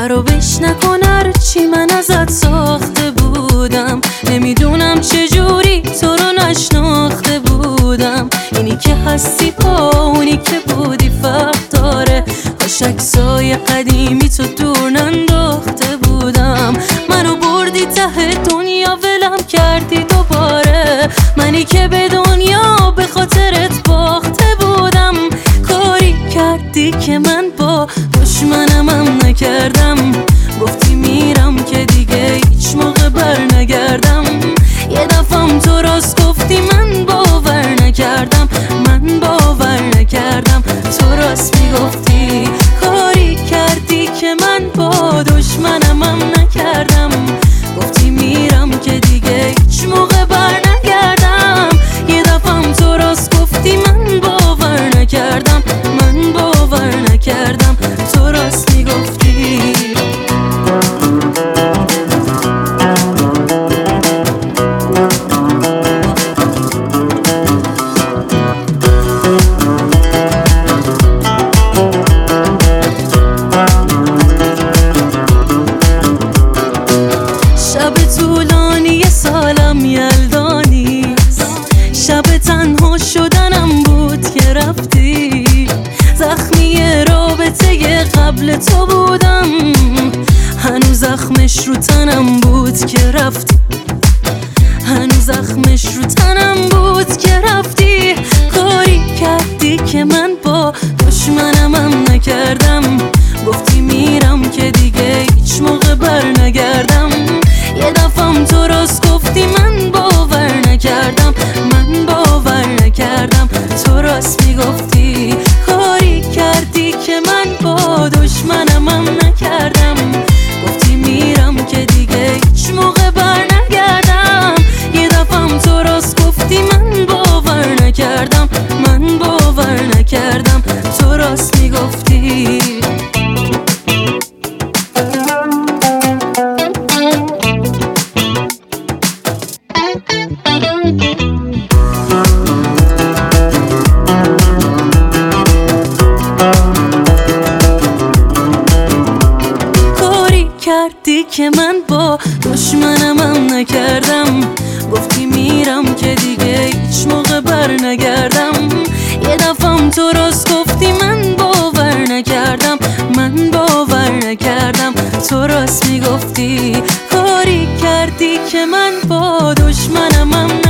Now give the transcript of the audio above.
خرابش نکن هرچی من ازت ساخته بودم. نمیدونم چجوری تو رو نشناخته بودم. اینی که هستی با اونی که بودی فرق داره. کاش عکسای قدیمی تو دور ننداخته بودم. منو بردی ته دنیا ولم کردی دوباره. منی که به دنیا به خاطرت باخته بودم. کاری کردی که من با دشمنمم نکردم. گفتی میرم که دیگه هیچ موقع بر نگردم. یه دفعم تو راست گفتی من باور نکردم. من باور نکردم تو راست میگفتی. کاری کردی که من با دشمنمم نکردم. گفتی میرم که دیگه هیچ موقع بر نگردم. یه دفعم تو راست گفتی من باور نکردم. من باور نکردم تو راست میگفتی. شب طولانی سالم یلدانیست. شب تنها شدنم بود که رفتی. زخمی رابطه قبل تو بودم. هنوز زخمش رو تنم بود که رفتی. هنوز زخمش رو تنم بود که رفتی. کاری کردی که من با دشمنمم نکردم. گفتی میرم که دیگه هیچ موقع بر نگردم. یه دفعم تو راست گفتی من باور نکردم. من باور نکردم تو راست میگفتی. کاری کردی که من با دشمنمم نکردم. گفتی میرم که دیگه هیچ موقع بر نگردم. یه دفعم تو راست گفتی من باور نکردم. من باور نکردم تو راست میگفتی. کردی که من با دشمنمم نکردم. گفتی میرم که دیگه هیچ موقع بر نگردم. یه دفعم تو راست گفتی من باور نکردم. من باور نکردم تو راست میگفتی. کاری کردی که من با دشمنمم